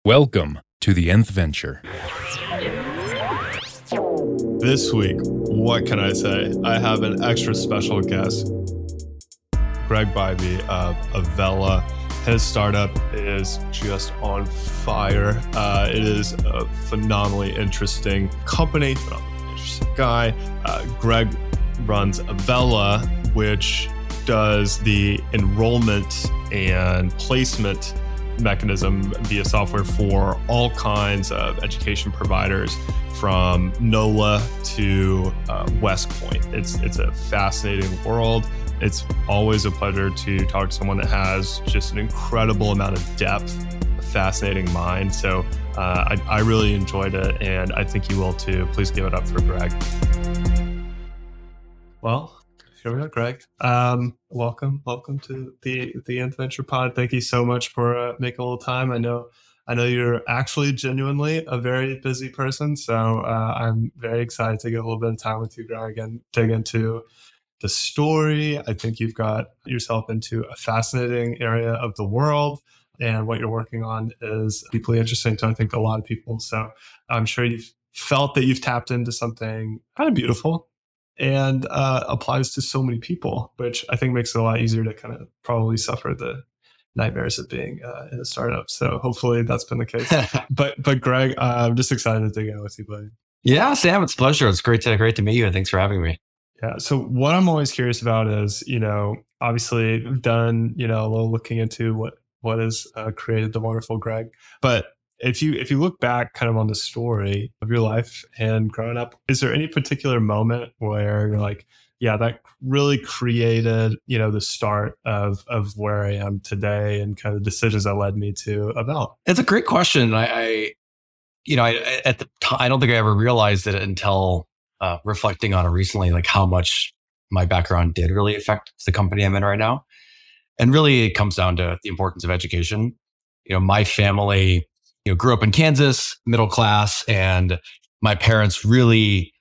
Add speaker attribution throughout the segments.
Speaker 1: Welcome to the Nth Venture.
Speaker 2: This week, what can I say? I have an extra special guest, Greg Bybee of Avella. His startup is just on fire. It is a phenomenally interesting company, phenomenally interesting guy. Greg runs Avella, which does the enrollment and placement mechanism via software for all kinds of education providers, from NOLA to West Point. It's a fascinating world. It's always a pleasure to talk to someone that has just an incredible amount of depth, a fascinating mind. So I really enjoyed it, and I think you will too. Please give it up for Greg. Well, here we are, Greg. Welcome to the Nth Venture Pod. Thank you so much for making a little time. I know you're actually genuinely a very busy person, so I'm very excited to get a little bit of time with you, Greg, and dig into the story. I think you've got yourself into a fascinating area of the world, and what you're working on is deeply interesting to, I think, a lot of people. So I'm sure you've felt that you've tapped into something kind of beautiful and applies to so many people, which I think makes it a lot easier to kind of probably suffer the nightmares of being in a startup. So hopefully that's been the case. But Greg, I'm just excited to dig in with you, buddy.
Speaker 3: Yeah, Sam, it's a pleasure. It's great to meet you, and thanks for having me.
Speaker 2: Yeah. So what I'm always curious about is, obviously we've done, a little looking into what has created the wonderful Greg. But if you look back kind of on the story of your life and growing up, is there any particular moment where you're like, yeah, that really created, the start of where I am today and kind of decisions that led me to Avella?
Speaker 3: It's a great question. I at the time, I don't think I ever realized it until reflecting on it recently, like how much my background did really affect the company I'm in right now. And really, it comes down to the importance of education. My family, grew up in Kansas, middle class, and my parents really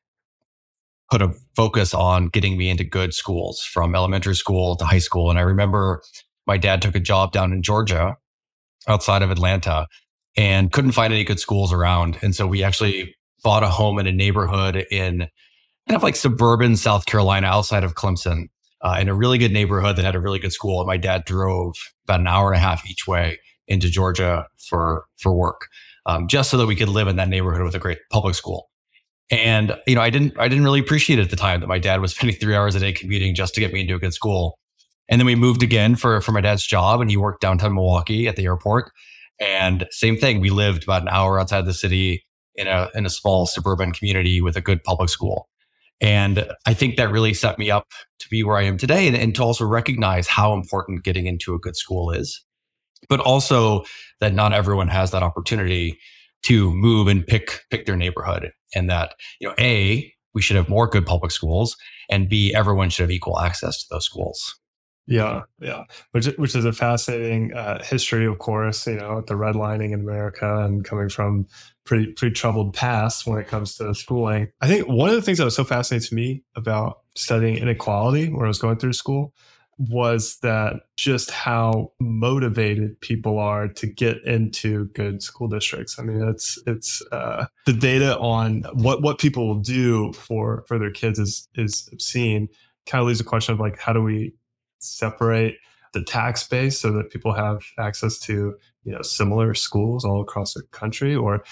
Speaker 3: put a focus on getting me into good schools from elementary school to high school. And I remember my dad took a job down in Georgia outside of Atlanta and couldn't find any good schools around. And so we actually bought a home in a neighborhood in kind of like suburban South Carolina outside of Clemson, in a really good neighborhood that had a really good school. And my dad drove about an hour and a half each way into Georgia for work, just so that we could live in that neighborhood with a great public school. And, I didn't really appreciate it at the time that my dad was spending 3 hours a day commuting just to get me into a good school. And then we moved again for my dad's job, and he worked downtown Milwaukee at the airport. And same thing, we lived about an hour outside the city in a small suburban community with a good public school. And I think that really set me up to be where I am today, and to also recognize how important getting into a good school is, but also that not everyone has that opportunity to move and pick their neighborhood. And that, A, we should have more good public schools, and B, everyone should have equal access to those schools.
Speaker 2: Yeah. Which is a fascinating history, of course, the redlining in America and coming from pretty troubled past when it comes to schooling. I think one of the things that was so fascinating to me about studying inequality when I was going through school was that just how motivated people are to get into good school districts. I mean, it's the data on what people will do for their kids is obscene. Kind of leaves a question of like, how do we separate the tax base so that people have access to similar schools all across the country? Or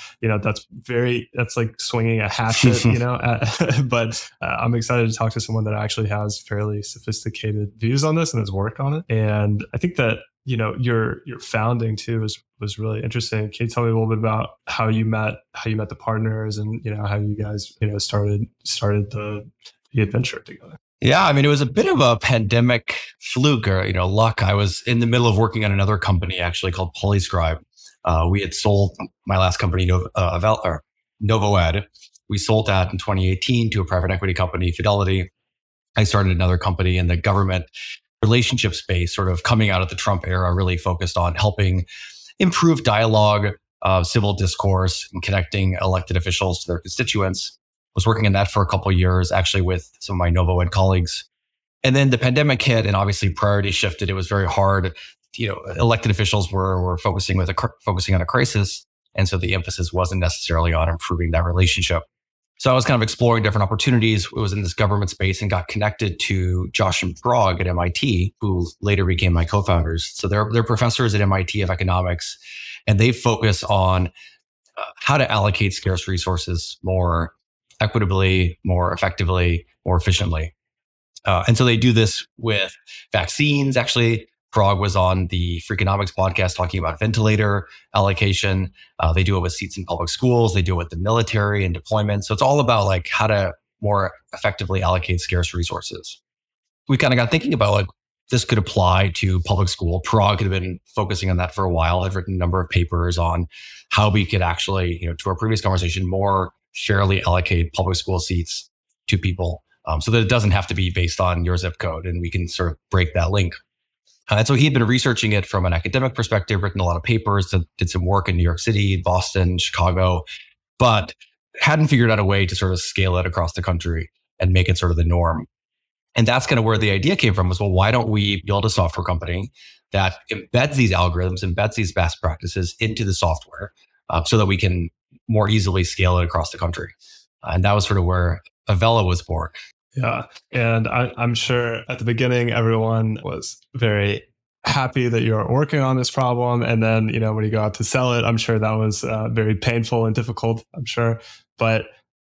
Speaker 2: that's like swinging a hatchet. But I'm excited to talk to someone that actually has fairly sophisticated views on this and has worked on it. And I think that your founding too was really interesting. Can you tell me a little bit about how you met the partners, and how you guys started the adventure together?
Speaker 3: Yeah, I mean, it was a bit of a pandemic fluke or, luck. I was in the middle of working on another company actually called Polyscribe. We had sold my last company, NovoEd. We sold that in 2018 to a private equity company, Fidelity. I started another company in the government relationship space, sort of coming out of the Trump era, really focused on helping improve dialogue, civil discourse, and connecting elected officials to their constituents. Was working in that for a couple of years, actually with some of my NovoEd colleagues. And then the pandemic hit, and obviously priorities shifted. It was very hard. Elected officials were focusing on a crisis. And so the emphasis wasn't necessarily on improving that relationship. So I was kind of exploring different opportunities. It was in this government space and got connected to Josh and Parag at MIT, who later became my co-founders. So they're professors at MIT of economics, and they focus on how to allocate scarce resources more equitably, more effectively, more efficiently. And so they do this with vaccines. Actually, Parag was on the Freakonomics podcast talking about ventilator allocation. They do it with seats in public schools. They do it with the military and deployment. So it's all about like how to more effectively allocate scarce resources. We kind of got thinking about like this could apply to public school. Parag had been focusing on that for a while. I've written a number of papers on how we could actually, to our previous conversation, more fairly allocate public school seats to people. So that it doesn't have to be based on your zip code, and we can sort of break that link. And so he'd been researching it from an academic perspective, written a lot of papers, did some work in New York City, Boston, Chicago, but hadn't figured out a way to sort of scale it across the country and make it sort of the norm. And that's kind of where the idea came from was, well, why don't we build a software company that embeds these algorithms, embeds these best practices into the software so that we can more easily scale it across the country. And that was sort of where Avella was born.
Speaker 2: Yeah. And I'm sure at the beginning, everyone was very happy that you're working on this problem. And then, when you go out to sell it, I'm sure that was very painful and difficult, I'm sure. But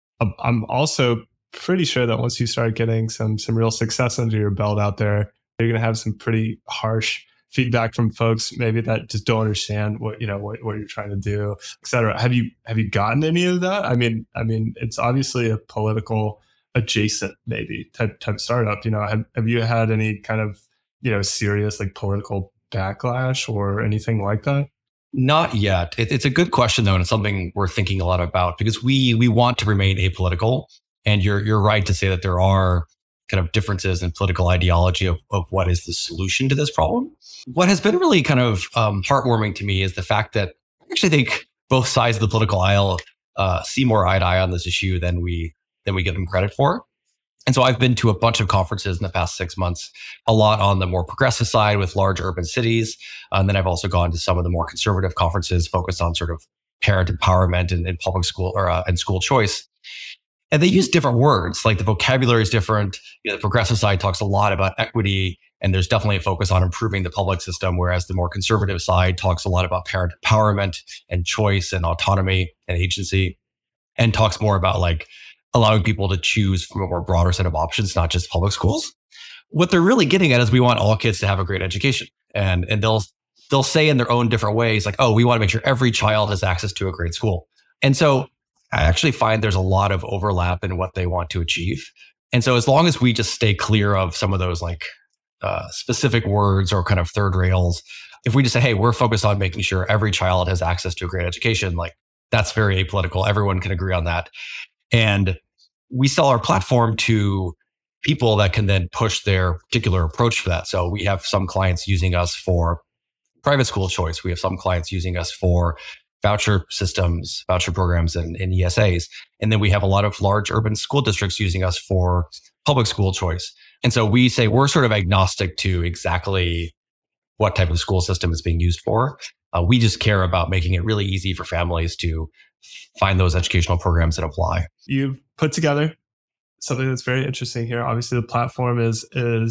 Speaker 2: I'm also pretty sure that once you start getting some real success under your belt out there, you're going to have some pretty harsh feedback from folks maybe that just don't understand what you're trying to do, et cetera. Have you gotten any of that? I mean, it's obviously a political adjacent maybe type startup. Have you had any kind of serious like political backlash or anything like that?
Speaker 3: Not yet. It's a good question though, and it's something we're thinking a lot about because we want to remain apolitical. And you're right to say that there are kind of differences in political ideology of what is the solution to this problem. What has been really kind of heartwarming to me is the fact that I actually think both sides of the political aisle see more eye to eye on this issue than we give them credit for. And so I've been to a bunch of conferences in the past 6 months, a lot on the more progressive side with large urban cities. And then I've also gone to some of the more conservative conferences focused on sort of parent empowerment and public school and school choice. And they use different words, like the vocabulary is different. The progressive side talks a lot about equity, and there's definitely a focus on improving the public system, whereas the more conservative side talks a lot about parent empowerment and choice and autonomy and agency, and talks more about like allowing people to choose from a more broader set of options, not just public schools. What they're really getting at is we want all kids to have a great education. And they'll say in their own different ways, like, oh, we want to make sure every child has access to a great school. And so I actually find there's a lot of overlap in what they want to achieve. And so as long as we just stay clear of some of those like specific words or kind of third rails, if we just say, hey, we're focused on making sure every child has access to a great education, like that's very apolitical. Everyone can agree on that. And we sell our platform to people that can then push their particular approach for that. So we have some clients using us for private school choice. We have some clients using us for voucher systems, voucher programs, and ESAs. And then we have a lot of large urban school districts using us for public school choice. And so we say we're sort of agnostic to exactly what type of school system is being used for. We just care about making it really easy for families to find those educational programs that apply.
Speaker 2: You've put together something that's very interesting here. Obviously, the platform is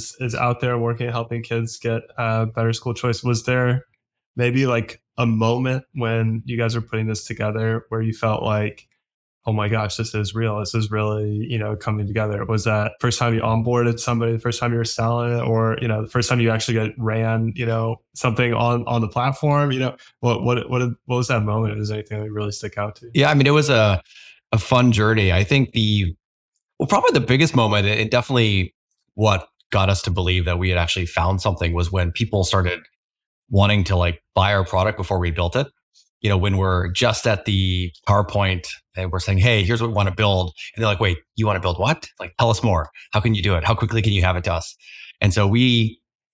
Speaker 2: out there working at helping kids get better school choice. Was there maybe like a moment when you guys were putting this together where you felt like, oh my gosh, this is real. This is really, coming together. Was that first time you onboarded somebody, the first time you were selling it, or, the first time you actually ran, something on the platform? What was that moment? Is there anything that really stick out to you?
Speaker 3: Yeah, I mean, it was a fun journey. I think probably the biggest moment, and definitely what got us to believe that we had actually found something, was when people started wanting to like buy our product before we built it. When we're just at the PowerPoint and we're saying, hey, here's what we want to build. And they're like, wait, you want to build what? Like, tell us more. How can you do it? How quickly can you have it to us? And so we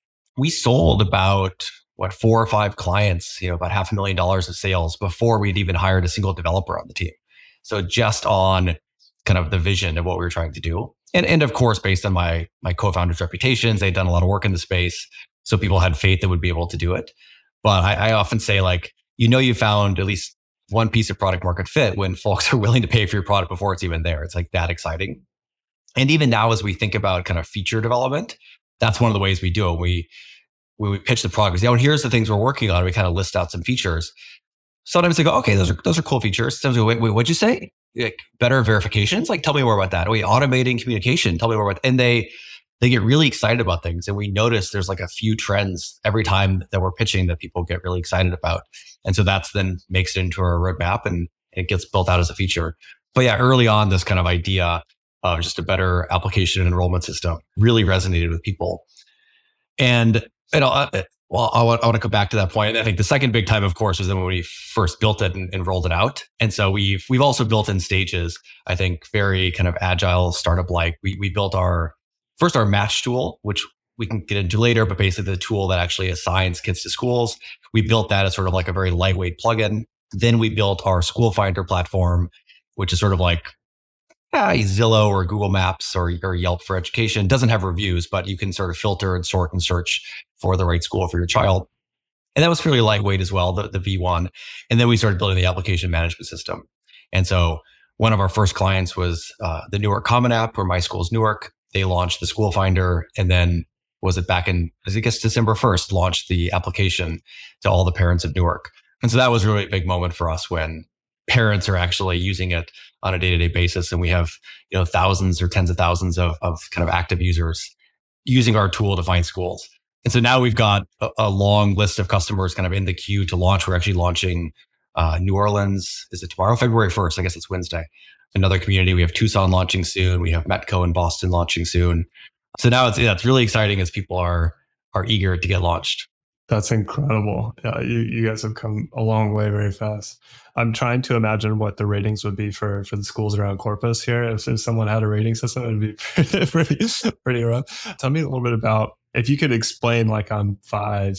Speaker 3: sold about 4 or 5 clients, about $500,000 of sales before we'd even hired a single developer on the team. So just on kind of the vision of what we were trying to do. And of course, based on my co-founders' reputations, they'd done a lot of work in the space. So people had faith that would be able to do it. But I often say, like, you found at least one piece of product market fit when folks are willing to pay for your product before it's even there. It's like that exciting. And even now, as we think about kind of feature development, that's one of the ways we do it. We pitch the product, we say, oh, here's the things we're working on. We kind of list out some features. Sometimes they go, okay, those are cool features. Sometimes they go, wait, what'd you say? Like better verifications? Like, tell me more about that. Wait, automating communication. Tell me more about that. And they get really excited about things. And we notice there's like a few trends every time that we're pitching that people get really excited about. And so that's then makes it into our roadmap and it gets built out as a feature. But yeah, early on, this kind of idea of just a better application and enrollment system really resonated with people. And well, I want to come back to that point. I think the second big time, of course, was then when we first built it and rolled it out. And so we've also built in stages. I think very kind of agile startup like. We built our match tool, which we can get into later, but basically the tool that actually assigns kids to schools. We built that as sort of like a very lightweight plugin. Then we built our School Finder platform, which is sort of like Zillow or Google Maps or Yelp for education. It doesn't have reviews, but you can sort of filter and sort and search for the right school for your child. And that was fairly lightweight as well, the V1. And then we started building the application management system. And so one of our first clients was the Newark Common App, or My Schools Newark. They launched the School Finder, and then was it back in, I guess, December 1st, launched the application to all the parents of Newark. And so that was really a big moment for us when parents are actually using it on a day-to-day basis. And we have, thousands or tens of thousands of kind of active users using our tool to find schools. And so now we've got a long list of customers kind of in the queue to launch. We're actually launching New Orleans. Is it tomorrow? February 1st. I guess it's Wednesday. Another community. We have Tucson launching soon. We have Metco in Boston launching soon. So now it's really exciting as people are eager to get launched.
Speaker 2: That's incredible. Yeah, you guys have come a long way very fast. I'm trying to imagine what the ratings would be for the schools around Corpus here. If someone had a rating system, it would be pretty rough. Tell me a little bit about, if you could explain, like on Five,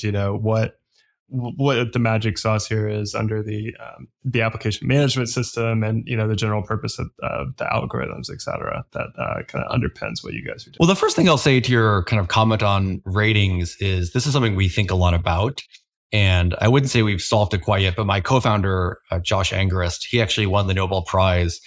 Speaker 2: what the magic sauce here is under the application management system and the general purpose of the algorithms, et cetera, that kind of underpins what you guys are doing.
Speaker 3: Well, the first thing I'll say to your kind of comment on ratings is this is something we think a lot about. And I wouldn't say we've solved it quite yet, but my co-founder, Josh Angrist, he actually won the Nobel Prize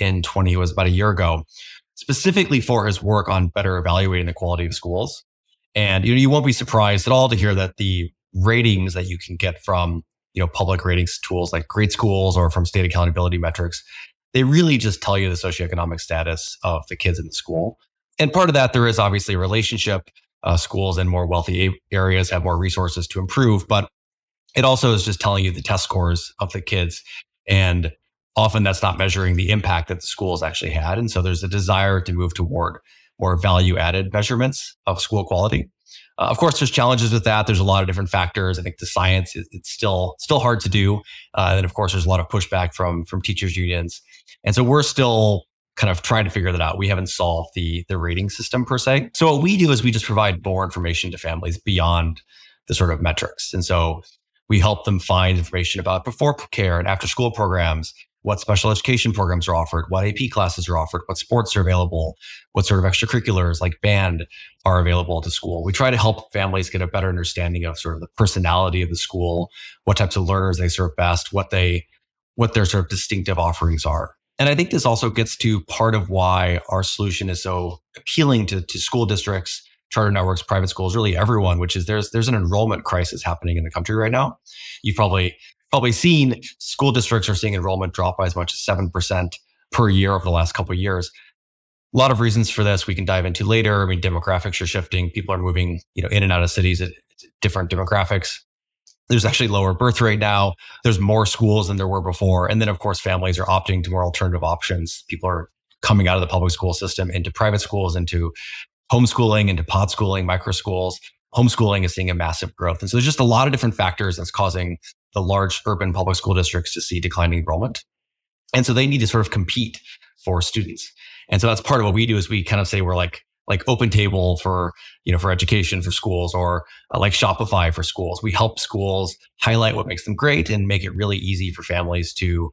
Speaker 3: it was about a year ago, specifically for his work on better evaluating the quality of schools. And you won't be surprised at all to hear that the ratings that you can get from public ratings tools like Great Schools or from state accountability metrics, they really just tell you the socioeconomic status of the kids in the school. And part of that, there is obviously a relationship. Schools in more wealthy areas have more resources to improve, but it also is just telling you the test scores of the kids. And often that's not measuring the impact that the schools actually had. And so there's a desire to move toward more value added measurements of school quality. Of course, there's challenges with that. There's a lot of different factors. I think the science, it's still hard to do. And then, of course, there's a lot of pushback from teachers unions. And so we're still kind of trying to figure that out. We haven't solved the rating system per se. So what we do is we just provide more information to families beyond the sort of metrics. And so we help them find information about before care and after school programs, what special education programs are offered, what AP classes are offered, what sports are available, what sort of extracurriculars like band are available to school. We try to help families get a better understanding of sort of the personality of the school, what types of learners they serve best, what their sort of distinctive offerings are. And I think this also gets to part of why our solution is so appealing to school districts, charter networks, private schools, really everyone, which is there's an enrollment crisis happening in the country right now. You've probably seen school districts are seeing enrollment drop by as much as 7% per year over the last couple of years. A lot of reasons for this we can dive into later. I mean, demographics are shifting. People are moving, in and out of cities at different demographics. There's actually lower birth rate now. There's more schools than there were before. And then, of course, families are opting to more alternative options. People are coming out of the public school system into private schools, into homeschooling, into pod schooling, micro schools. Homeschooling is seeing a massive growth. And so there's just a lot of different factors that's causing the large urban public school districts to see declining enrollment. And so they need to sort of compete for students. And so that's part of what we do is we kind of say we're like OpenTable for education for schools, or like Shopify for schools. We help schools highlight what makes them great and make it really easy for families to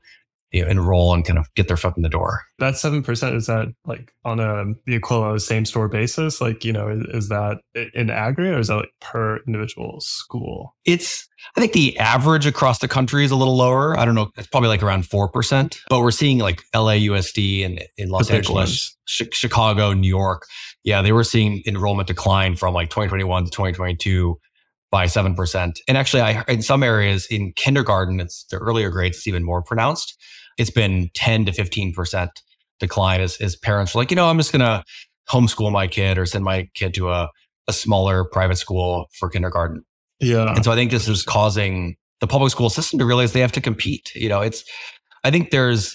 Speaker 3: enroll and kind of get their foot in the door.
Speaker 2: That 7%, is that like on the equivalent of same store basis? Like, is that in aggregate, or is that like per individual school?
Speaker 3: I think the average across the country is a little lower. I don't know. It's probably like around 4%, but we're seeing like LAUSD and in Los Angeles, Chicago, New York. Yeah, they were seeing enrollment decline from like 2021 to 2022 by 7%. And actually, in some areas in kindergarten, it's the earlier grades, it's even more pronounced. It's been 10 to 15% decline as parents are like, I'm just going to homeschool my kid or send my kid to a smaller private school for kindergarten.
Speaker 2: Yeah.
Speaker 3: And so I think this is causing the public school system to realize they have to compete. I think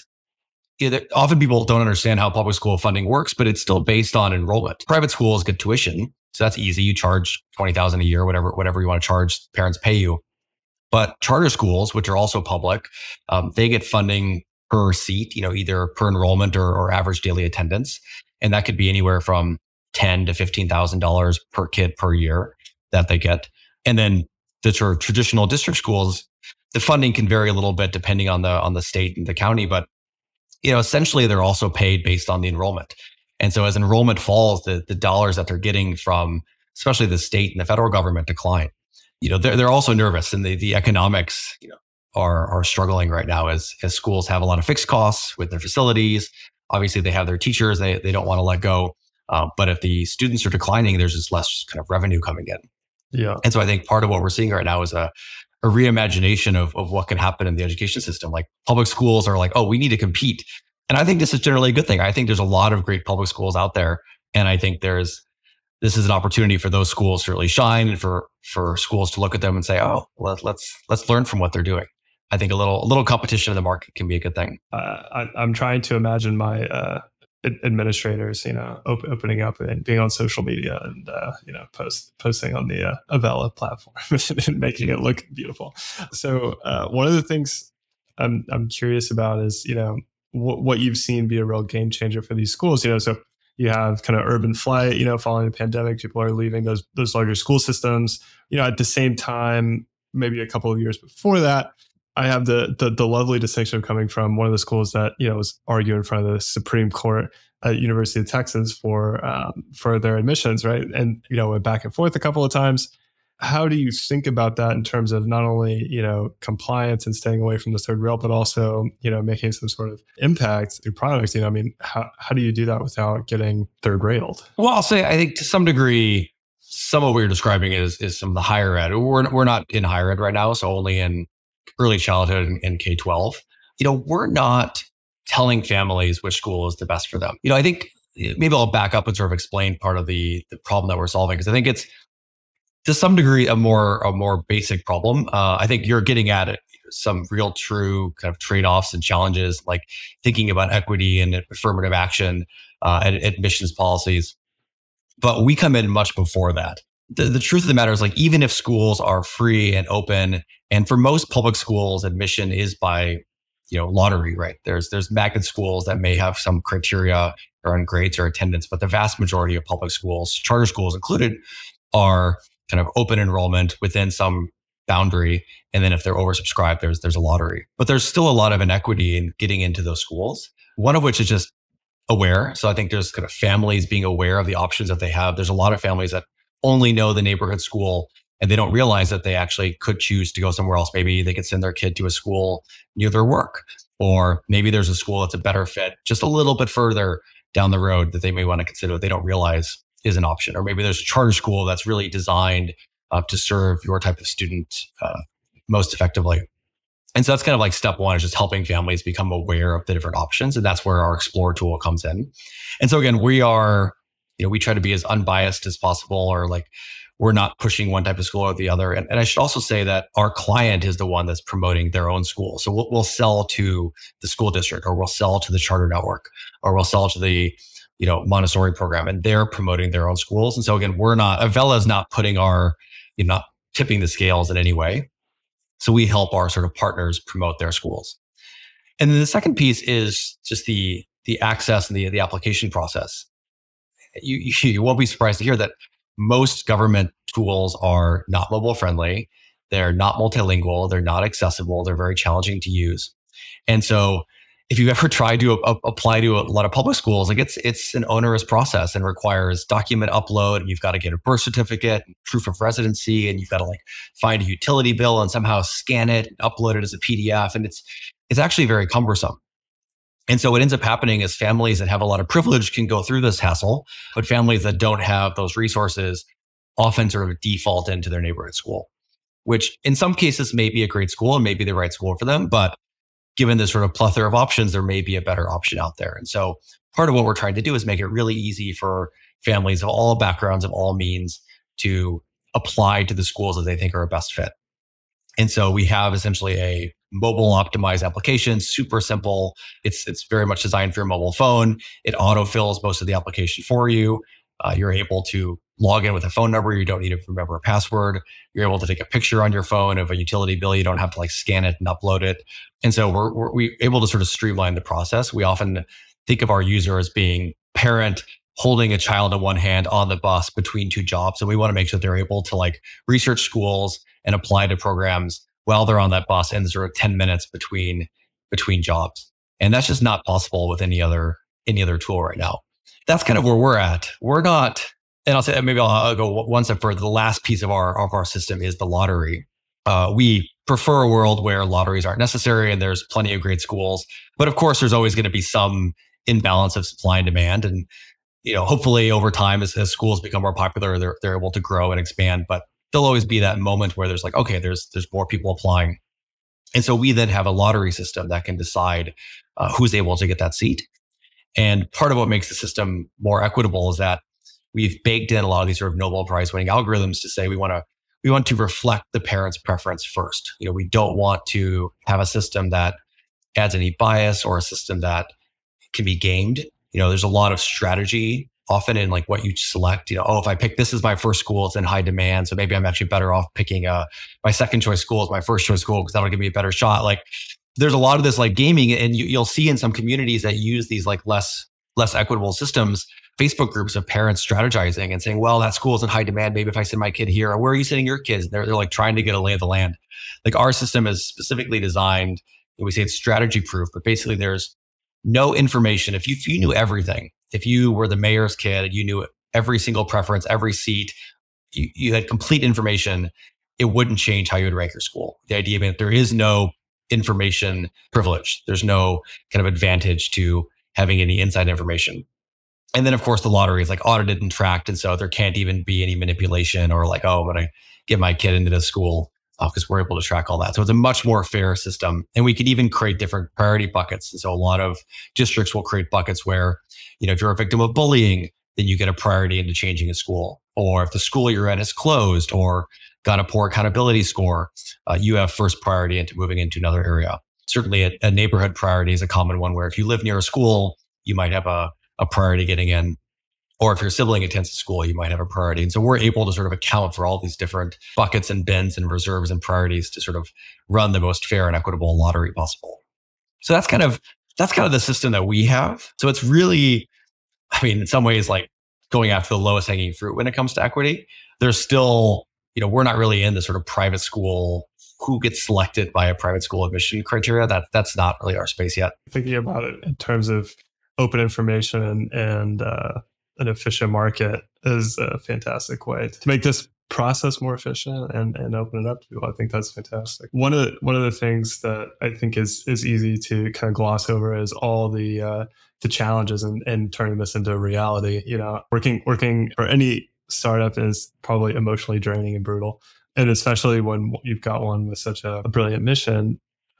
Speaker 3: often people don't understand how public school funding works, but it's still based on enrollment. Private schools get tuition. So that's easy. You charge $20,000 a year, whatever you want to charge, parents pay you. But charter schools, which are also public, they get funding per seat, either per enrollment or average daily attendance. And that could be anywhere from $10,000 to $15,000 per kid per year that they get. And then the traditional district schools, the funding can vary a little bit depending on the state and the county, but essentially they're also paid based on the enrollment. And so as enrollment falls, the dollars that they're getting from especially the state and the federal government decline. They're also nervous, and the economics are struggling right now as schools have a lot of fixed costs with their facilities. Obviously, they have their teachers they don't want to let go. But if the students are declining, there's just less kind of revenue coming in.
Speaker 2: Yeah.
Speaker 3: And so I think part of what we're seeing right now is a reimagination of what can happen in the education system. Like public schools are like, oh, we need to compete. And I think this is generally a good thing. I think there's a lot of great public schools out there. And I think this is an opportunity for those schools to really shine and for schools to look at them and say, oh, let's learn from what they're doing. I think a little competition in the market can be a good thing.
Speaker 2: I'm trying to imagine my administrators, opening up and being on social media and posting on the Avella platform and making it look beautiful. So one of the things I'm curious about is what you've seen be a real game changer for these schools. So you have kind of urban flight, following the pandemic, people are leaving those larger school systems. At the same time, maybe a couple of years before that, I have the lovely distinction of coming from one of the schools that was arguing in front of the Supreme Court at University of Texas for their admissions, right? And went back and forth a couple of times. How do you think about that in terms of not only compliance and staying away from the third rail, but also making some sort of impact through products? How do you do that without getting third railed?
Speaker 3: Well, I'll say I think to some degree, some of what you're describing is some of the higher ed. We're not in higher ed right now, so only in early childhood and K-12. We're not telling families which school is the best for them. I think maybe I'll back up and sort of explain part of the problem that we're solving, because I think it's to some degree a more basic problem. I think you're getting at it, some real true kind of trade-offs and challenges, like thinking about equity and affirmative action and admissions policies. But we come in much before that. The truth of the matter is, like, even if schools are free and open, and for most public schools, admission is by lottery, right? There's magnet schools that may have some criteria around grades or attendance, but the vast majority of public schools, charter schools included, are kind of open enrollment within some boundary. And then if they're oversubscribed, there's a lottery. But there's still a lot of inequity in getting into those schools, one of which is just aware. So I think there's kind of families being aware of the options that they have. There's a lot of families that only know the neighborhood school, and they don't realize that they actually could choose to go somewhere else. Maybe they could send their kid to a school near their work, or maybe there's a school that's a better fit just a little bit further down the road that they may want to consider that they don't realize is an option. Or maybe there's a charter school that's really designed to serve your type of student most effectively. And so that's kind of like step one, is just helping families become aware of the different options. And that's where our Explore tool comes in. And so again, we try to be as unbiased as possible, or like we're not pushing one type of school or the other. And I should also say that our client is the one that's promoting their own school. So we'll sell to the school district, or we'll sell to the charter network, or we'll sell to the Montessori program, and they're promoting their own schools. And so again, Avella is not putting not tipping the scales in any way. So we help our sort of partners promote their schools. And then the second piece is just the access and the application process. You won't be surprised to hear that most government tools are not mobile friendly. They're not multilingual. They're not accessible. They're very challenging to use. And so if you ever try to apply to a lot of public schools, like it's an onerous process and requires document upload, and you've got to get a birth certificate, and proof of residency, and you've got to like find a utility bill and somehow scan it, and upload it as a PDF, and it's actually very cumbersome. And so what ends up happening is families that have a lot of privilege can go through this hassle, but families that don't have those resources often sort of default into their neighborhood school, which in some cases may be a great school and may be the right school for them, but given the sort of plethora of options, there may be a better option out there. And so part of what we're trying to do is make it really easy for families of all backgrounds, of all means, to apply to the schools that they think are a best fit. And so we have essentially a mobile optimized application, super simple. It's very much designed for your mobile phone. It autofills most of the application for you. You're able to log in with a phone number. You don't need to remember a password. You're able to take a picture on your phone of a utility bill. You don't have to like scan it and upload it. And so we're able to sort of streamline the process. We often think of our user as being parent holding a child in one hand on the bus between two jobs. And we want to make sure they're able to like research schools and apply to programs while they're on that bus in sort of 10 minutes between jobs. And that's just not possible with any other tool right now. That's kind of where we're at. We're not, and I'll say maybe I'll go one step further. The last piece of our system is the lottery. We prefer a world where lotteries aren't necessary and there's plenty of great schools. But of course, there's always going to be some imbalance of supply and demand. And hopefully over time, as schools become more popular, they're able to grow and expand. But there'll always be that moment where there's like, okay, there's more people applying. And so we then have a lottery system that can decide who's able to get that seat. And part of what makes the system more equitable is that we've baked in a lot of these sort of Nobel Prize winning algorithms to say we want to reflect the parent's preference first. We don't want to have a system that adds any bias or a system that can be gamed. There's a lot of strategy often in like what you select. If I pick this as my first school, it's in high demand, so maybe I'm actually better off picking my second choice school as my first choice school because that'll give me a better shot. Like there's a lot of this like gaming, and you'll see in some communities that use these like less equitable systems, Facebook groups of parents strategizing and saying, well, that school is in high demand. Maybe if I send my kid here, or where are you sending your kids? They're like trying to get a lay of the land. Like our system is specifically designed, we say it's strategy proof, but basically there's no information. If you knew everything, if you were the mayor's kid, you knew every single preference, every seat, you had complete information, it wouldn't change how you would rank your school. The idea being that there is no information privilege. There's no kind of advantage to having any inside information. And then, of course, the lottery is like audited and tracked. And so there can't even be any manipulation or like, oh, I'm going to get my kid into this school because we're able to track all that. So it's a much more fair system. And we could even create different priority buckets. And so a lot of districts will create buckets where, if you're a victim of bullying, then you get a priority into changing a school. Or if the school you're in is closed or got a poor accountability score, you have first priority into moving into another area. Certainly a neighborhood priority is a common one where if you live near a school, you might have a priority getting in. Or if your sibling attends a school, you might have a priority. And so we're able to sort of account for all these different buckets and bins and reserves and priorities to sort of run the most fair and equitable lottery possible. So that's kind of the system that we have. So it's really, in some ways, like going after the lowest hanging fruit when it comes to equity. There's still, we're not really in the sort of private school, who gets selected by a private school admission criteria. That's not really our space yet.
Speaker 2: Thinking about it in terms of open information and an efficient market is a fantastic way to make this process more efficient and open it up to people. I think that's fantastic. One of the things that I think is easy to kind of gloss over is all the challenges and turning this into a reality. Working for any startup is probably emotionally draining and brutal, and especially when you've got one with such a brilliant mission.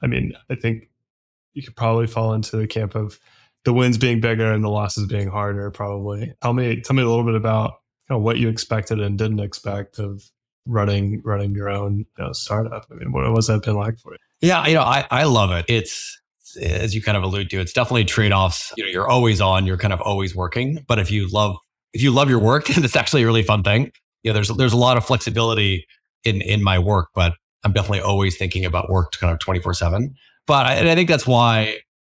Speaker 2: I think you could probably fall into the camp of the wins being bigger and the losses being harder. Probably. Tell me a little bit about what you expected and didn't expect of running your own startup. What's that been like for you?
Speaker 3: Yeah, I love it. It's, as you kind of allude to, it's definitely trade-offs. You're always on, you're kind of always working. But if you love your work, it's actually a really fun thing. There's a lot of flexibility in my work, but I'm definitely always thinking about work kind of 24/7. But I think that's why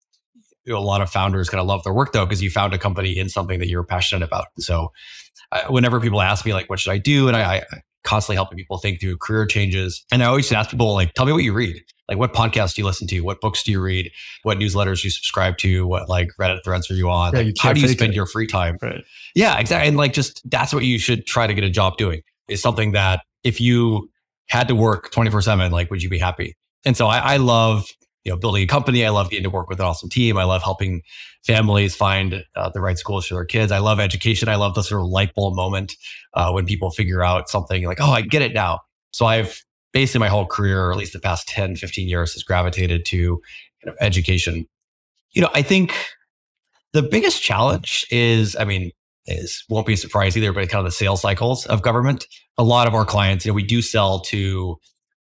Speaker 3: a lot of founders kind of love their work, though, because you found a company in something that you're passionate about. So whenever people ask me like, what should I do? And I constantly helping people think through career changes. And I always ask people, like, tell me what you read. Like, what podcasts do you listen to? What books do you read? What newsletters do you subscribe to? What like Reddit threads are you on?
Speaker 2: Yeah,
Speaker 3: Like, how do you spend your free time?
Speaker 2: Right.
Speaker 3: Yeah, exactly. And like, just that's what you should try to get a job doing, is something that if you had to work 24/7, like, would you be happy? And so I love, building a company. I love getting to work with an awesome team. I love helping families find the right schools for their kids. I love education. I love the sort of light bulb moment when people figure out something like, oh, I get it now. So I've basically my whole career, or at least the past 10, 15 years, has gravitated to education. I think the biggest challenge is, won't be a surprise either, but kind of the sales cycles of government. A lot of our clients, we do sell to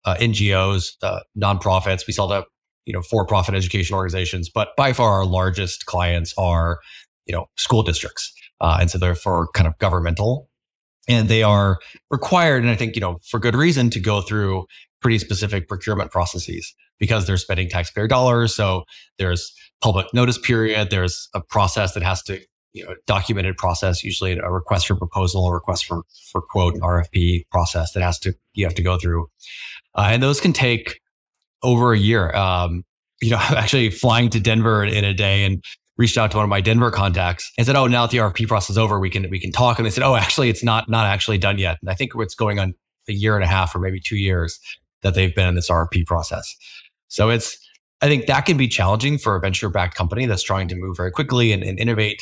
Speaker 3: NGOs, nonprofits. We sell to for-profit education organizations, but by far our largest clients are school districts, and so they're for kind of governmental, and they are required, and I think for good reason, to go through pretty specific procurement processes because they're spending taxpayer dollars. So there's public notice period. There's a process that has to documented process, usually a request for proposal, a request for quote, an RFP process that you have to go through. And those can take over a year. Actually flying to Denver in a day and reached out to one of my Denver contacts and said, "Oh, now that the RFP process is over, we can talk." And they said, "Oh, actually, it's not actually done yet." And I think it's going on a year and a half or maybe 2 years that they've been in this RFP process. So I think that can be challenging for a venture-backed company that's trying to move very quickly and innovate,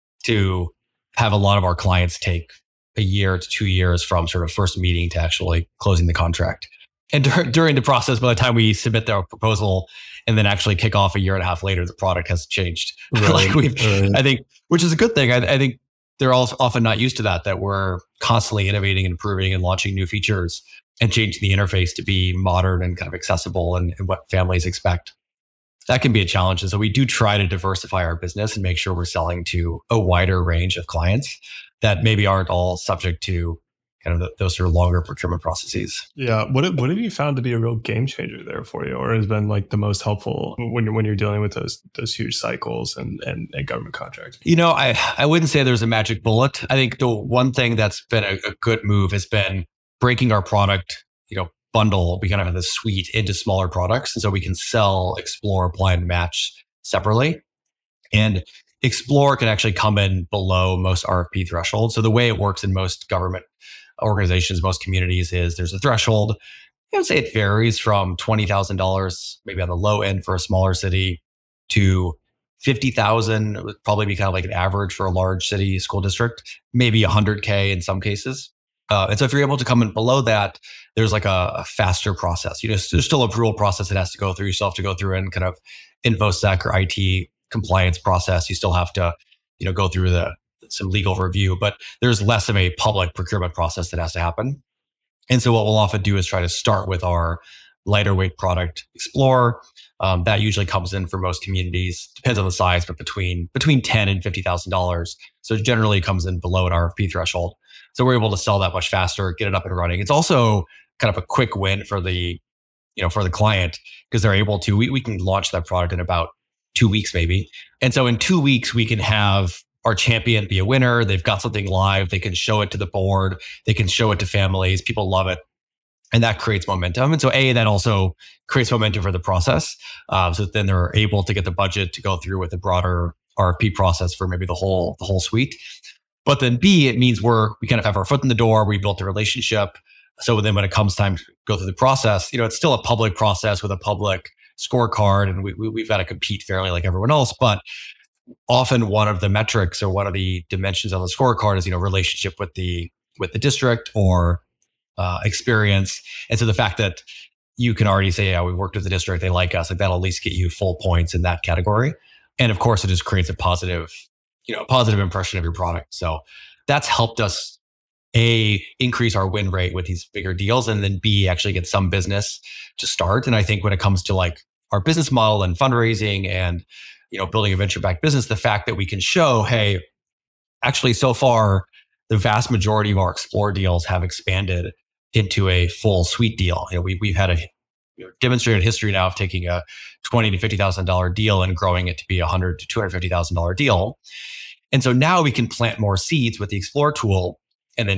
Speaker 3: to have a lot of our clients take a year to 2 years from sort of first meeting to actually closing the contract. And during the process, by the time we submit their proposal and then actually kick off a year and a half later, the product has changed.
Speaker 2: Right.
Speaker 3: I think, which is a good thing. I think they're all often not used to that we're constantly innovating and improving and launching new features and changing the interface to be modern and kind of accessible and what families expect. That can be a challenge. And so we do try to diversify our business and make sure we're selling to a wider range of clients that maybe aren't all subject to kind of those sort of longer procurement processes.
Speaker 2: Yeah. What have you found to be a real game changer there for you, or has been like the most helpful when you're dealing with those huge cycles and government contracts?
Speaker 3: I wouldn't say there's a magic bullet. I think the one thing that's been a good move has been breaking our product, bundle. We kind of have this suite into smaller products. And so we can sell Explore, Apply, and Match separately. And Explore can actually come in below most RFP thresholds. So the way it works in most government organizations, most communities, is there's a threshold. I would say it varies from $20,000, maybe on the low end for a smaller city, to $50,000. It would probably be kind of like an average for a large city school district, maybe $100K in some cases. And so if you're able to come in below that, there's like a faster process. There's still an approval process that has to go through. You still have to go through and kind of InfoSec or IT compliance process. You still have to, go through some legal review, but there's less of a public procurement process that has to happen. And so what we'll often do is try to start with our lighter weight product, Explore. That usually comes in for most communities, depends on the size, but between $10,000 and $50,000. So it generally comes in below an RFP threshold. So we're able to sell that much faster, get it up and running. It's also kind of a quick win for the client, because they're able to, we can launch that product in about 2 weeks maybe. And so in 2 weeks, we can have our champion be a winner. They've got something live. They can show it to the board. They can show it to families. People love it. And that creates momentum. And so that also creates momentum for the process. So then they're able to get the budget to go through with a broader RFP process for maybe the whole suite. But then B, it means we kind of have our foot in the door. We built a relationship. So then when it comes time to go through the process, it's still a public process with a public scorecard, and we've got to compete fairly like everyone else. But often one of the metrics or one of the dimensions on the scorecard is, relationship with the district or experience. And so the fact that you can already say, yeah, we worked with the district, they like us, like that'll at least get you full points in that category. And of course, it just creates a positive impression of your product. So that's helped us, A, increase our win rate with these bigger deals, and then B, actually get some business to start. And I think when it comes to like our business model and fundraising and, building a venture-backed business, the fact that we can show, hey, actually so far, the vast majority of our Explore deals have expanded into a full suite deal. We've had a demonstrated history now of taking a $20,000 to $50,000 deal and growing it to be a $100,000 to $250,000 deal. And so now we can plant more seeds with the Explore tool and then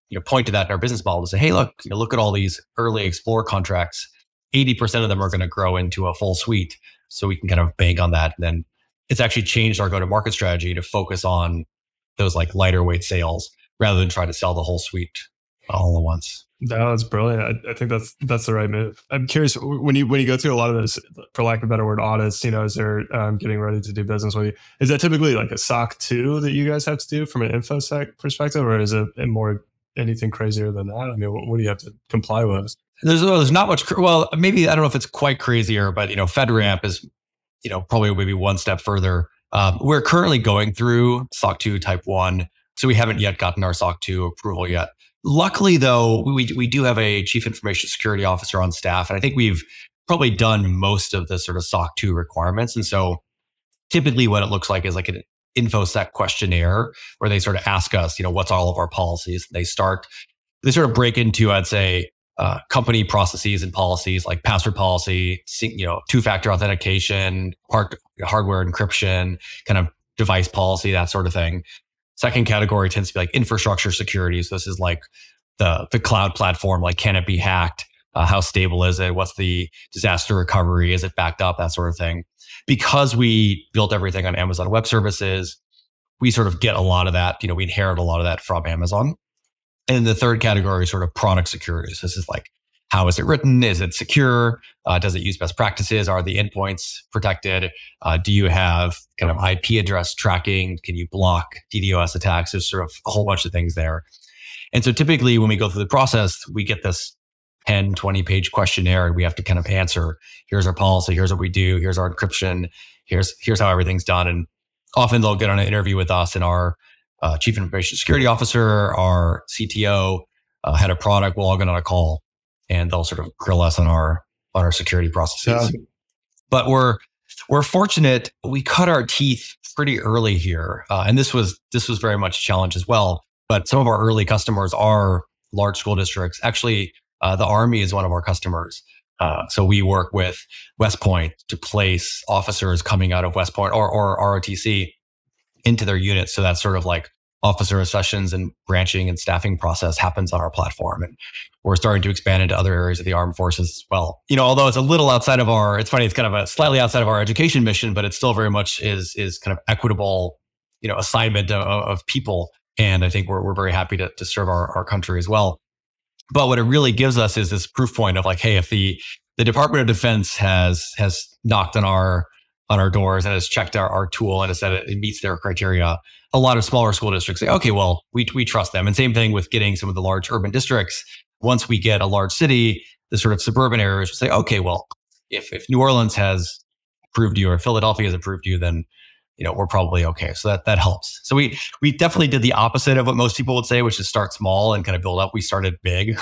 Speaker 3: point to that in our business model to say, hey, look at all these early Explore contracts. 80% of them are going to grow into a full suite. So we can kind of bank on that. And then it's actually changed our go-to-market strategy to focus on those like lighter weight sales rather than try to sell the whole suite all at once.
Speaker 2: No, that's brilliant. I think that's the right move. I'm curious, when you go through a lot of those, for lack of a better word, audits, as they're getting ready to do business with you, is that typically like a SOC 2 that you guys have to do from an InfoSec perspective, or is it more anything crazier than that? I mean, what do you have to comply with?
Speaker 3: There's not much. Well, maybe I don't know if it's quite crazier, but FedRAMP is probably maybe one step further. We're currently going through SOC 2 Type 1, so we haven't yet gotten our SOC 2 approval yet. Luckily, though, we do have a chief information security officer on staff, and I think we've probably done most of the sort of SOC 2 requirements. And so typically what it looks like is like an InfoSec questionnaire where they sort of ask us, what's all of our policies. They sort of break into, I'd say, company processes and policies like password policy, two-factor authentication, hardware encryption, kind of device policy, that sort of thing. Second category tends to be like infrastructure security. So this is like the cloud platform, like can it be hacked? How stable is it? What's the disaster recovery? Is it backed up? That sort of thing. Because we built everything on Amazon Web Services, we sort of get a lot of that. We inherit a lot of that from Amazon. And the third category is sort of product security. So this is like, how is it written? Is it secure? Does it use best practices? Are the endpoints protected? Do you have kind of IP address tracking? Can you block DDoS attacks? There's sort of a whole bunch of things there. And so typically when we go through the process, we get this 10, 20-page questionnaire and we have to kind of answer, here's our policy, here's what we do, here's our encryption, here's how everything's done. And often they'll get on an interview with us, and our chief information security officer, our CTO, head of product will all get on a call, and they'll sort of grill us on our security processes. Yeah. But we're fortunate. We cut our teeth pretty early here, and this was very much a challenge as well. But some of our early customers are large school districts. Actually, the Army is one of our customers. So we work with West Point to place officers coming out of West Point or ROTC into their units. So that's sort of like officer sessions and branching and staffing process happens on our platform. And we're starting to expand into other areas of the armed forces as well. Although it's a little outside of it's funny, it's kind of a slightly outside of our education mission, but it still very much is kind of equitable, assignment of people. And I think we're very happy to serve our country as well. But what it really gives us is this proof point of like, hey, if the Department of Defense has knocked on our doors and has checked our tool and has said it meets their criteria, a lot of smaller school districts say, okay, well, we trust them. And same thing with getting some of the large urban districts. Once we get a large city, the sort of suburban areas will say, okay, well, if New Orleans has approved you or Philadelphia has approved you, then we're probably okay. So that helps. So we definitely did the opposite of what most people would say, which is start small and kind of build up. We started big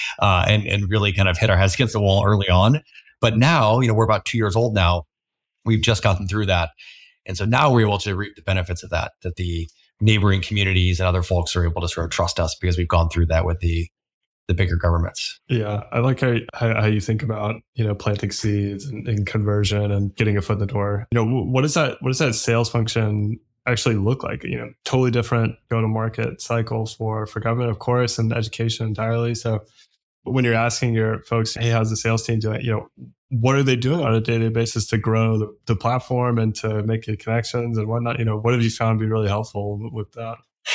Speaker 3: and really kind of hit our heads against the wall early on. But now, we're about 2 years old now. We've just gotten through that. And so now we're able to reap the benefits of that the neighboring communities and other folks are able to sort of trust us because we've gone through that with the bigger governments.
Speaker 2: Yeah. I like how you think about, planting seeds and conversion and getting a foot in the door. What does that sales function actually look like? Totally different go-to-market cycles for government, of course, and education entirely. So when you're asking your folks, hey, how's the sales team doing? What are they doing on a day-to-day basis to grow the platform and to make the connections and whatnot? What have you found to be really helpful with that?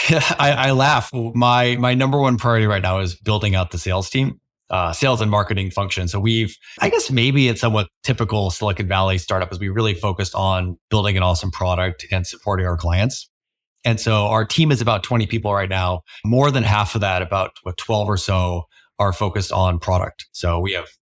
Speaker 3: I laugh. My number one priority right now is building out the sales team, sales and marketing function. So I guess maybe it's somewhat typical Silicon Valley startup is we really focused on building an awesome product and supporting our clients. And so our team is about 20 people right now. More than half of that, about 12 or so, are focused on product. So we have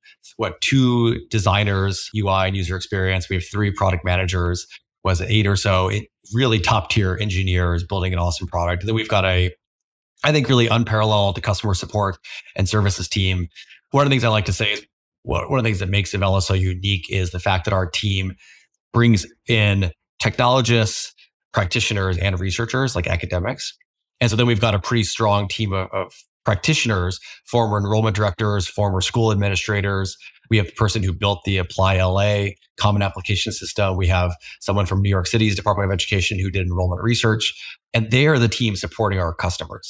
Speaker 3: 2 designers, UI and user experience. We have 3 product managers, 8 or so really top tier engineers building an awesome product. And then we've got I think really unparalleled customer support and services team. One of the things I like to say is one of the things that makes Evelo so unique is the fact that our team brings in technologists, practitioners, and researchers like academics. And so then we've got a pretty strong team of practitioners, former enrollment directors, former school administrators. We have the person who built the Apply LA common application system. We have someone from New York City's Department of Education who did enrollment research. And they are the team supporting our customers.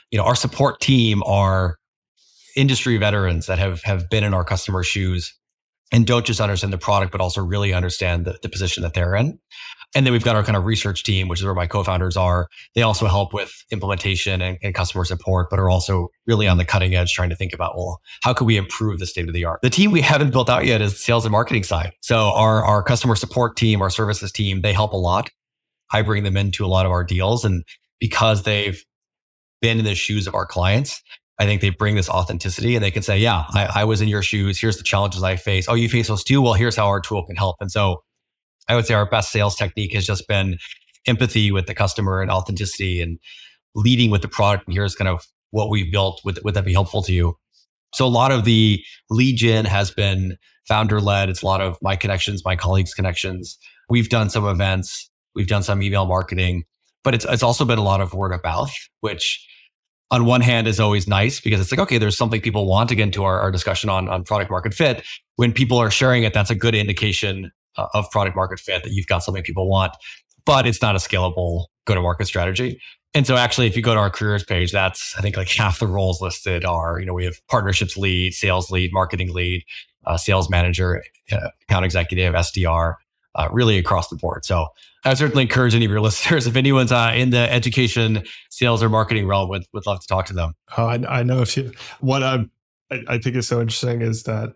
Speaker 3: our support team are industry veterans that have been in our customer shoes and don't just understand the product, but also really understand the position that they're in. And then we've got our kind of research team, which is where my co-founders are. They also help with implementation and customer support, but are also really on the cutting edge trying to think about, well, how can we improve the state of the art? The team we haven't built out yet is the sales and marketing side. So our customer support team, our services team, they help a lot. I bring them into a lot of our deals. And because they've been in the shoes of our clients, I think they bring this authenticity and they can say, yeah, I was in your shoes. Here's the challenges I face. Oh, you face those too? Well, here's how our tool can help. And so I would say our best sales technique has just been empathy with the customer and authenticity and leading with the product. And here's kind of what we've built. Would that be helpful to you? So a lot of the lead gen has been founder led. It's a lot of my connections, my colleagues' connections. We've done some events. We've done some email marketing, but it's also been a lot of word of mouth, which on one hand is always nice because it's like, okay, there's something people want. Again, to our discussion on product market fit. When people are sharing it, that's a good indication of product market fit, that you've got something people want, but it's not a scalable go-to-market strategy. And so actually, if you go to our careers page, that's, I think, like half the roles listed are, we have partnerships lead, sales lead, marketing lead, sales manager, account executive, SDR, really across the board. So I would certainly encourage any of your listeners, if anyone's in the education, sales, or marketing realm, would love to talk to them.
Speaker 2: I know if you, what I think is so interesting is that,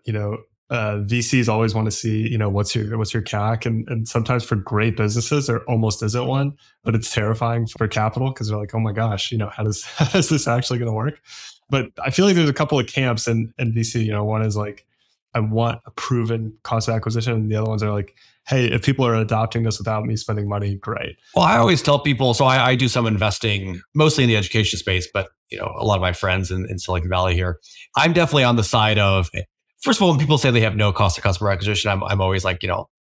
Speaker 2: VCs always want to see, what's your CAC, and sometimes for great businesses there almost isn't one, but it's terrifying for capital because they're like, oh my gosh, how is this actually going to work? But I feel like there's a couple of camps in VC. One is like, I want a proven cost of acquisition, and the other ones are like, hey, if people are adopting this without me spending money, great.
Speaker 3: Well, I always tell people, so I do some investing, mostly in the education space, but a lot of my friends in Silicon Valley here, I'm definitely on the side of, first of all, when people say they have no cost of customer acquisition, I'm always like,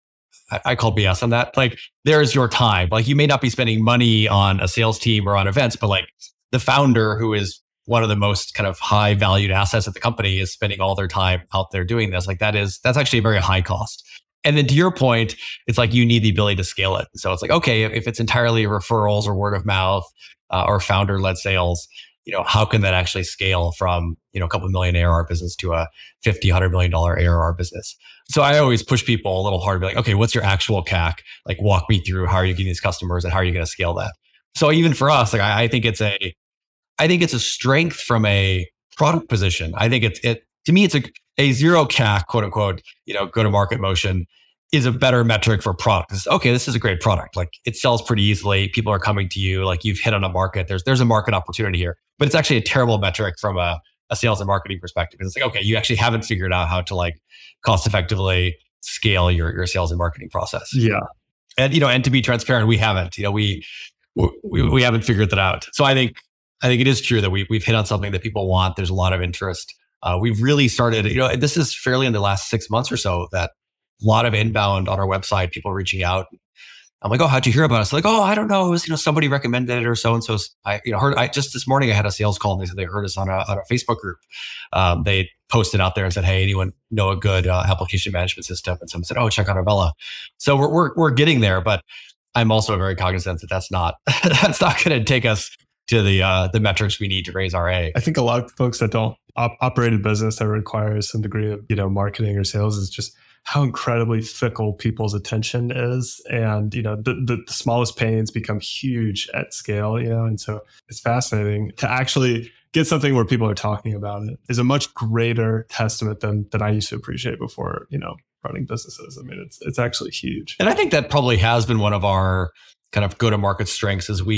Speaker 3: I call BS on that. Like, there's your time. Like, you may not be spending money on a sales team or on events, but like the founder, who is one of the most kind of high valued assets at the company, is spending all their time out there doing this. Like, that's actually a very high cost. And then to your point, it's like you need the ability to scale it. So it's like, okay, if it's entirely referrals or word of mouth or founder led sales, how can that actually scale from, a couple million ARR business to a $50, $100 million ARR business? So I always push people a little hard to be like, okay, what's your actual CAC? Like, walk me through, how are you getting these customers and how are you going to scale that? So even for us, like, I think it's a strength from a product position. I think to me, it's a zero CAC, quote unquote, go to market motion is a better metric for product. It's, okay, this is a great product. Like, it sells pretty easily. People are coming to you. Like, you've hit on a market. There's a market opportunity here, but it's actually a terrible metric from a sales and marketing perspective. It's like, okay, you actually haven't figured out how to like cost effectively scale your sales and marketing process.
Speaker 2: Yeah.
Speaker 3: And to be transparent, we haven't, we haven't figured that out. So I think it is true that we've hit on something that people want. There's a lot of interest. We've really started, this is fairly in the last 6 months or so, that a lot of inbound on our website, people reaching out. I'm like, oh, how'd you hear about us? Like, oh, I don't know. It was, somebody recommended it or so-and-so. I just this morning I had a sales call and they said they heard us on a Facebook group. They posted out there and said, hey, anyone know a good application management system? And someone said, oh, check out Arbella. So we're getting there, but I'm also very cognizant that that's not going to take us to the metrics we need to raise RA.
Speaker 2: I think a lot of folks that don't operate a business that requires some degree of marketing or sales is just how incredibly fickle people's attention is, and the smallest pains become huge at scale. And so it's fascinating to actually get something where people are talking about it is a much greater testament than I used to appreciate before. Running businesses. I mean, it's actually huge.
Speaker 3: And I think that probably has been one of our kind of go-to-market strengths. Is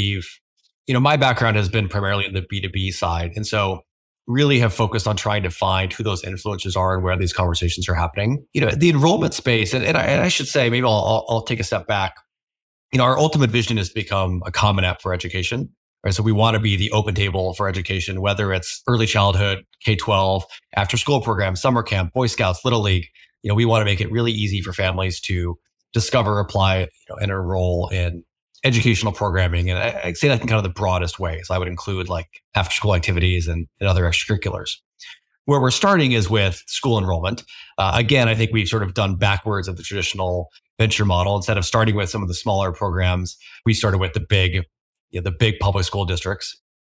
Speaker 3: my background has been primarily in the B2B side, and so really have focused on trying to find who those influencers are and where these conversations are happening. The enrollment space, and I should say, maybe I'll take a step back. Our ultimate vision is to become a common app for education. Right? So we want to be the open table for education, whether it's early childhood, K-12, after school programs, summer camp, Boy Scouts, Little League. We want to make it really easy for families to discover, apply, and enroll in educational programming. And I say that in kind of the broadest way. So I would include like after school activities and other extracurriculars. Where we're starting is with school enrollment. Again, I think we've sort of done backwards of the traditional venture model. Instead of starting with some of the smaller programs, we started with the big public school districts.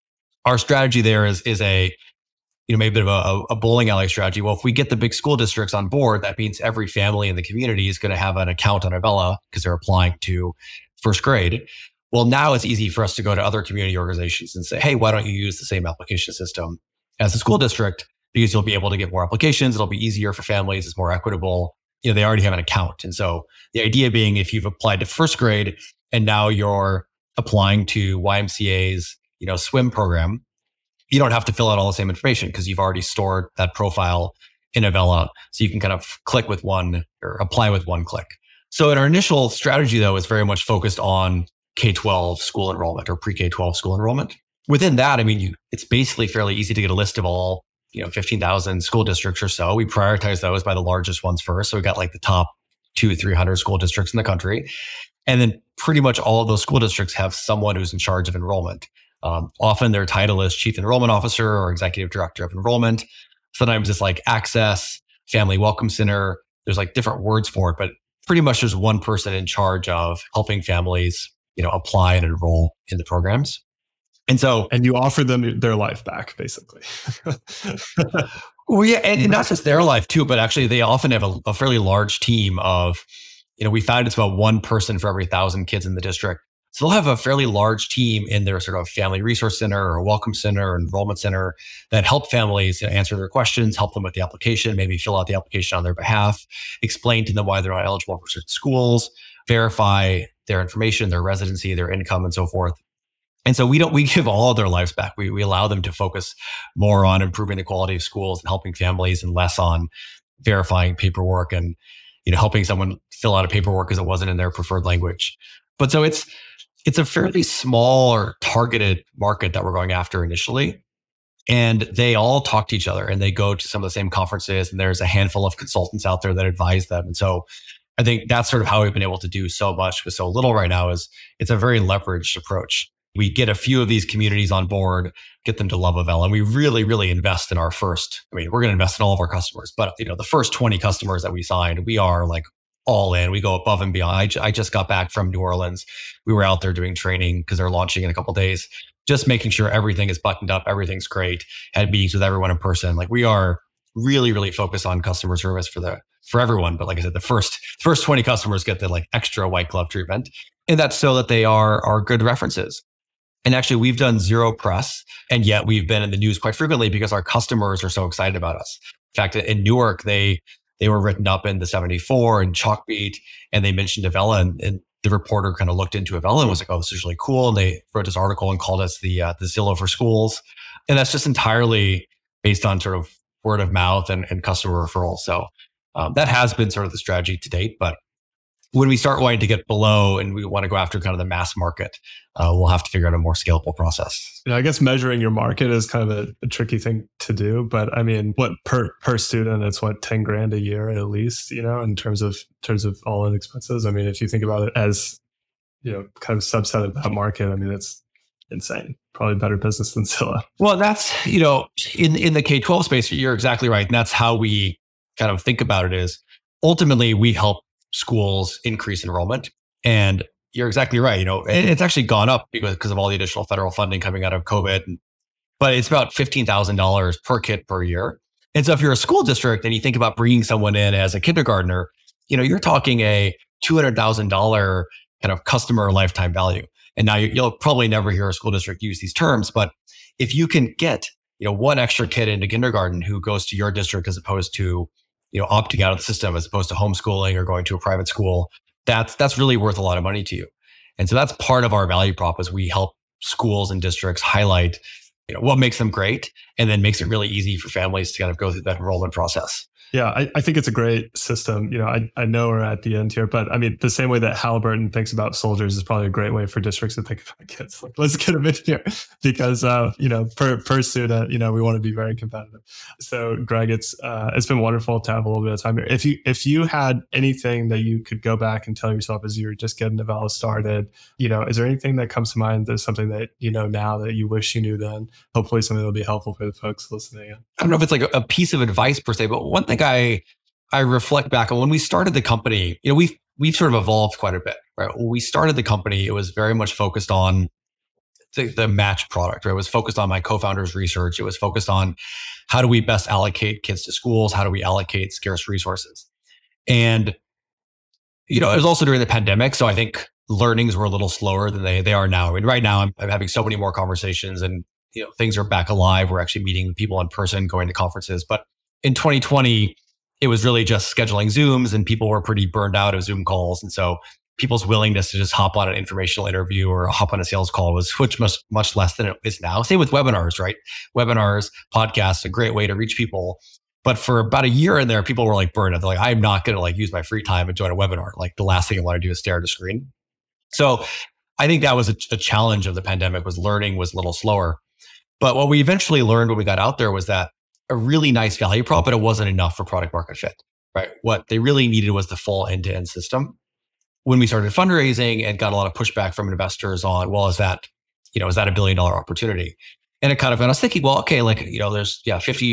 Speaker 3: our strategy there is a maybe a bit of a bowling alley strategy. Well, if we get the big school districts on board, that means every family in the community is going to have an account on Avella because they're applying to first grade. Well, now it's easy for us to go to other community organizations and say, hey, why don't you use the same application system as the school district? Because you'll be able to get more applications. It'll be easier for families. It's more equitable. They already have an account. And so the idea being, if you've applied to first grade and now you're applying to YMCA's, swim program, you don't have to fill out all the same information because you've already stored that profile in Avella. So you can kind of click with one or apply with one click. So in our initial strategy, though, is very much focused on K-12 school enrollment or pre-K-12 school enrollment. Within that, it's basically fairly easy to get a list of all, 15,000 school districts or so. We prioritize those by the largest ones first. So we got like the top 200-300 school districts in the country. And then pretty much all of those school districts have someone who's in charge of enrollment. Often their title is Chief Enrollment Officer or Executive Director of Enrollment. Sometimes it's like Access, Family Welcome Center. There's like different words for it, but pretty much there's one person in charge of helping families, apply and enroll in the programs. And
Speaker 2: you offer them their life back, basically.
Speaker 3: Well, yeah, and not just their life too, but actually they often have a fairly large team of, we found it's about one person for every 1,000 kids in the district. So they'll have a fairly large team in their sort of family resource center or welcome center or enrollment center that help families answer their questions, help them with the application, maybe fill out the application on their behalf, explain to them why they're not eligible for certain schools, verify their information, their residency, their income, and so forth. And so we give all of their lives back. We allow them to focus more on improving the quality of schools and helping families and less on verifying paperwork and, helping someone fill out a paperwork because it wasn't in their preferred language. But so it's a fairly small or targeted market that we're going after initially. And they all talk to each other and they go to some of the same conferences, and there's a handful of consultants out there that advise them. And so I think that's sort of how we've been able to do so much with so little right now. Is it's a very leveraged approach. We get a few of these communities on board, get them to love Avella, and we really, really invest in our first. We're going to invest in all of our customers, but the first 20 customers that we signed, we are like all in. We go above and beyond. I just got back from New Orleans. We were out there doing training because they're launching in a couple of days, just making sure everything is buttoned up, everything's great. Had meetings with everyone in person. Like, we are really, really focused on customer service for everyone. But like I said, the first 20 customers get the like extra white glove treatment, and that's so that they are good references. And actually, we've done zero press, and yet we've been in the news quite frequently because our customers are so excited about us. In fact, in Newark, they were written up in the 74 and Chalkbeat, and they mentioned Avella, and the reporter kind of looked into Avella and was like, "Oh, this is really cool." And they wrote this article and called us the Zillow for schools, and that's just entirely based on sort of word of mouth and customer referral. So that has been sort of the strategy to date. But when we start wanting to get below and we want to go after kind of the mass market, we'll have to figure out a more scalable process.
Speaker 2: I guess measuring your market is kind of a tricky thing to do, but what per student, it's what, 10 grand a year at least, in terms of all in expenses. If you think about it as, kind of subset of that market, it's insane. Probably better business than Zillow.
Speaker 3: Well, that's, in the K-12 space, you're exactly right. And that's how we kind of think about it is ultimately we help schools increase enrollment. And you're exactly right. And it's actually gone up because of all the additional federal funding coming out of COVID. But it's about $15,000 per kid per year. And so if you're a school district and you think about bringing someone in as a kindergartner, you're talking a $200,000 kind of customer lifetime value. And now you'll probably never hear a school district use these terms, but if you can get, one extra kid into kindergarten who goes to your district as opposed to, opting out of the system as opposed to homeschooling or going to a private school, that's really worth a lot of money to you. And so that's part of our value prop is we help schools and districts highlight, what makes them great, and then makes it really easy for families to kind of go through that enrollment process.
Speaker 2: Yeah, I think it's a great system. I know we're at the end here, but the same way that Halliburton thinks about soldiers is probably a great way for districts to think about kids. Like, let's get them in here because, per student, we want to be very competitive. So Greg, it's been wonderful to have a little bit of time here. If you had anything that you could go back and tell yourself as you were just getting Avella started, is there anything that comes to mind that's something that now that you wish you knew then? Hopefully something that'll be helpful for the folks listening.
Speaker 3: I don't know if it's like a piece of advice per se, but one thing I reflect back on when we started the company, we've sort of evolved quite a bit, right? When we started the company, it was very much focused on the match product, right? It was focused on my co-founder's research. It was focused on how do we best allocate kids to schools? How do we allocate scarce resources? And, it was also during the pandemic. So I think learnings were a little slower than they are now. And right now I'm having so many more conversations and, things are back alive. We're actually meeting with people in person, going to conferences. But in 2020, it was really just scheduling Zooms and people were pretty burned out of Zoom calls. And so people's willingness to just hop on an informational interview or hop on a sales call was much less than it is now. Same with webinars, right? Webinars, podcasts, a great way to reach people. But for about a year in there, people were like burned out. They're like, I'm not going to use my free time and join a webinar. Like the last thing I want to do is stare at a screen. So I think that was a challenge of the pandemic, was learning was a little slower. But what we eventually learned when we got out there was that a really nice value prop, but it wasn't enough for product market fit, right? What they really needed was the full end-to-end system. When we started fundraising and got a lot of pushback from investors on, well, is that a $1 billion opportunity? And it kind of got us thinking, well, okay, there's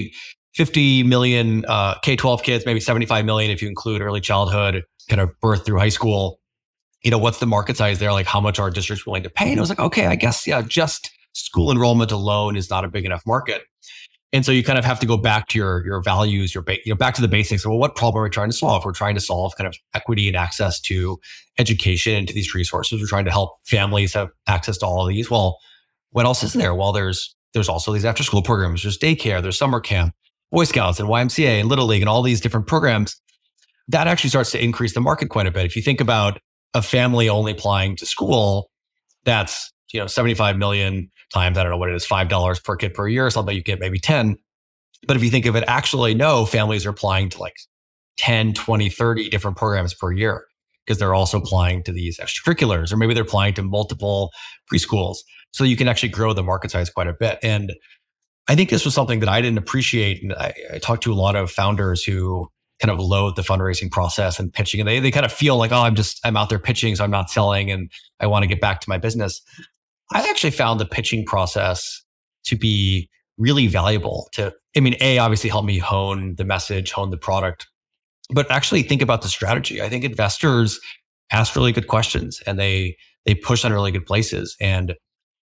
Speaker 3: 50 million K-12 kids, maybe 75 million if you include early childhood, kind of birth through high school. What's the market size there? Like how much are districts willing to pay? And I was like, okay, I guess, just school enrollment alone is not a big enough market. And so you kind of have to go back to your values, back to the basics. Well, what problem are we trying to solve? We're trying to solve kind of equity and access to education and to these resources. We're trying to help families have access to all of these. Well, what else is there? Well, there's also these after school programs. There's daycare, there's summer camp, Boy Scouts and YMCA and Little League and all these different programs. That actually starts to increase the market quite a bit. If you think about a family only applying to school, that's 75 million times, I don't know what it is, $5 per kid per year or something, you get maybe 10. But if you think of it, actually, no, families are applying to 10, 20, 30 different programs per year because they're also applying to these extracurriculars, or maybe they're applying to multiple preschools. So you can actually grow the market size quite a bit. And I think this was something that I didn't appreciate. And I talked to a lot of founders who kind of loathe the fundraising process and pitching. And they kind of feel like, oh, I'm out there pitching, so I'm not selling and I want to get back to my business. I actually found the pitching process to be really valuable obviously help me hone the message, hone the product, but actually think about the strategy. I think investors ask really good questions and they push on really good places. And,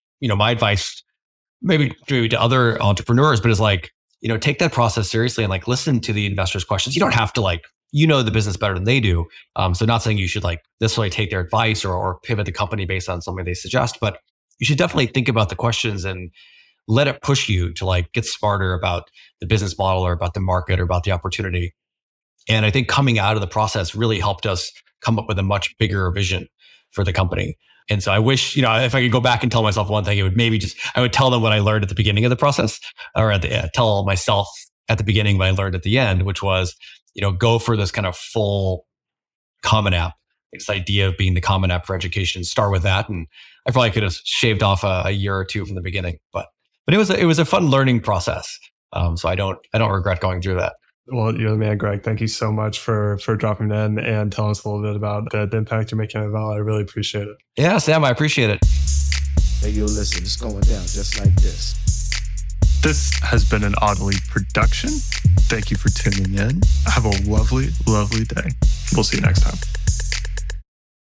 Speaker 3: my advice maybe to other entrepreneurs, but is take that process seriously and listen to the investors' questions. You don't have to the business better than they do. So not saying you should necessarily take their advice or pivot the company based on something they suggest, but you should definitely think about the questions and let it push you to get smarter about the business model or about the market or about the opportunity. And I think coming out of the process really helped us come up with a much bigger vision for the company. And so I wish, if I could go back and tell myself one thing, it would I would tell them what I learned at the beginning of the process, or tell myself at the beginning what I learned at the end, which was, go for this kind of full common app. This idea of being the common app for education, start with that. And I probably could have shaved off a year or two from the beginning, but it was a fun learning process. So I don't regret going through that.
Speaker 2: Well, you're the man, Greg. Thank you so much for dropping in and telling us a little bit about the impact you're making at Val. I really appreciate it.
Speaker 3: Yeah, Sam, I appreciate it.
Speaker 4: Hey, yo, listen, it's going down just like this.
Speaker 2: This has been an Audely production. Thank you for tuning in. Have a lovely, lovely day. We'll see you next time.